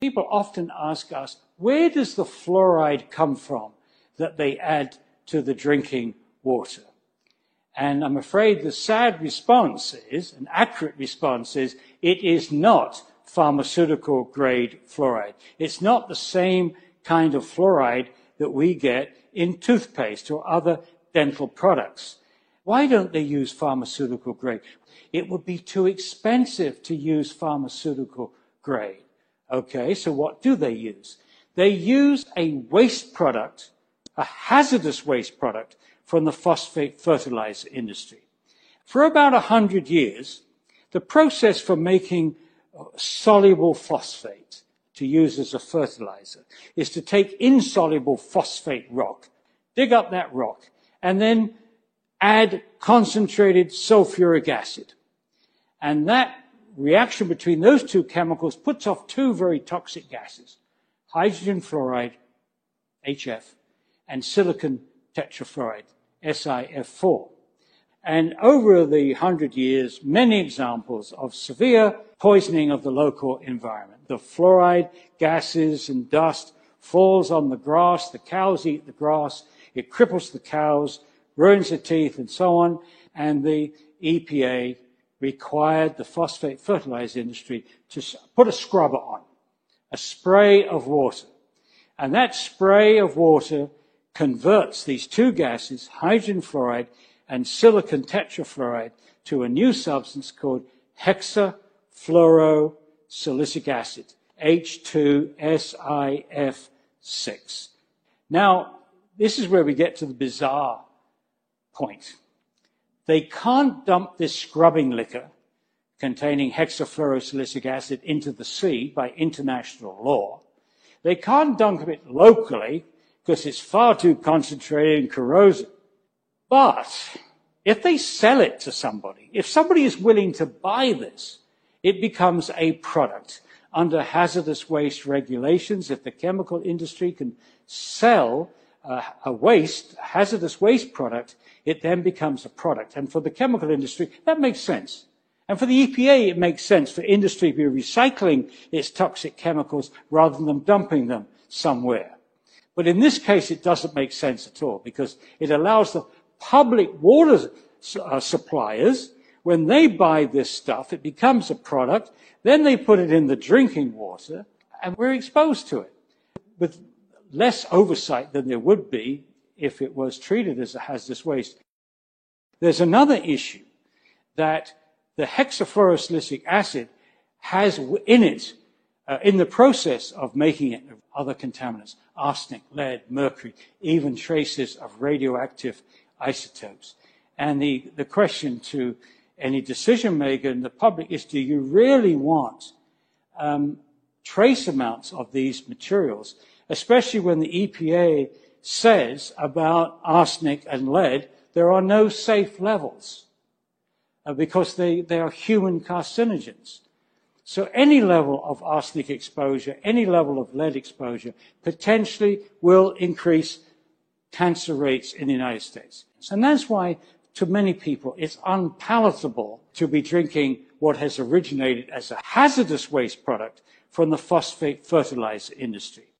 People often ask us, where does the fluoride come from that they add to the drinking water? And I'm afraid the sad response is, an accurate response is, it is not pharmaceutical grade fluoride. It's not the same kind of fluoride that we get in toothpaste or other dental products. Why don't they use pharmaceutical grade? It would be too expensive to use pharmaceutical grade. Okay, so what do they use? They use a waste product, a hazardous waste product from the phosphate fertilizer industry. For about 100 years, the process for making soluble phosphate to use as a fertilizer is to take insoluble phosphate rock, dig up that rock, and then add concentrated sulfuric acid. And that reaction between those two chemicals puts off two very toxic gases, hydrogen fluoride, HF, and silicon tetrafluoride, SiF4. And over the 100 years, many examples of severe poisoning of the local environment. The fluoride gases and dust falls on the grass, the cows eat the grass, it cripples the cows, ruins the teeth, and so on, and the EPA required the phosphate fertilizer industry to put a scrubber on, a spray of water. And that spray of water converts these two gases, hydrogen fluoride and silicon tetrafluoride, to a new substance called hexafluorosilicic acid, H2SiF6. Now, this is where we get to the bizarre point. They can't dump this scrubbing liquor containing hexafluorosilicic acid into the sea by international law. They can't dump it locally because it's far too concentrated and corrosive. But if they sell it to somebody, if somebody is willing to buy this, it becomes a product. Under hazardous waste regulations, if the chemical industry can sell a hazardous waste product, it then becomes a product. And for the chemical industry, that makes sense. And for the EPA, it makes sense for industry to be recycling its toxic chemicals rather than dumping them somewhere. But in this case, it doesn't make sense at all, because it allows the public water suppliers, when they buy this stuff, it becomes a product, then they put it in the drinking water, and we're exposed to it with less oversight than there would be if it was treated as a hazardous waste. There's another issue, that the hexafluorosilicic acid has in it, in the process of making it, other contaminants, arsenic, lead, mercury, even traces of radioactive isotopes. And the question to any decision maker in the public is, do you really want trace amounts of these materials, especially when the EPA says about arsenic and lead, there are no safe levels because they are human carcinogens. So any level of arsenic exposure, any level of lead exposure, potentially will increase cancer rates in the United States. And that's why, to many people, it's unpalatable to be drinking what has originated as a hazardous waste product from the phosphate fertilizer industry.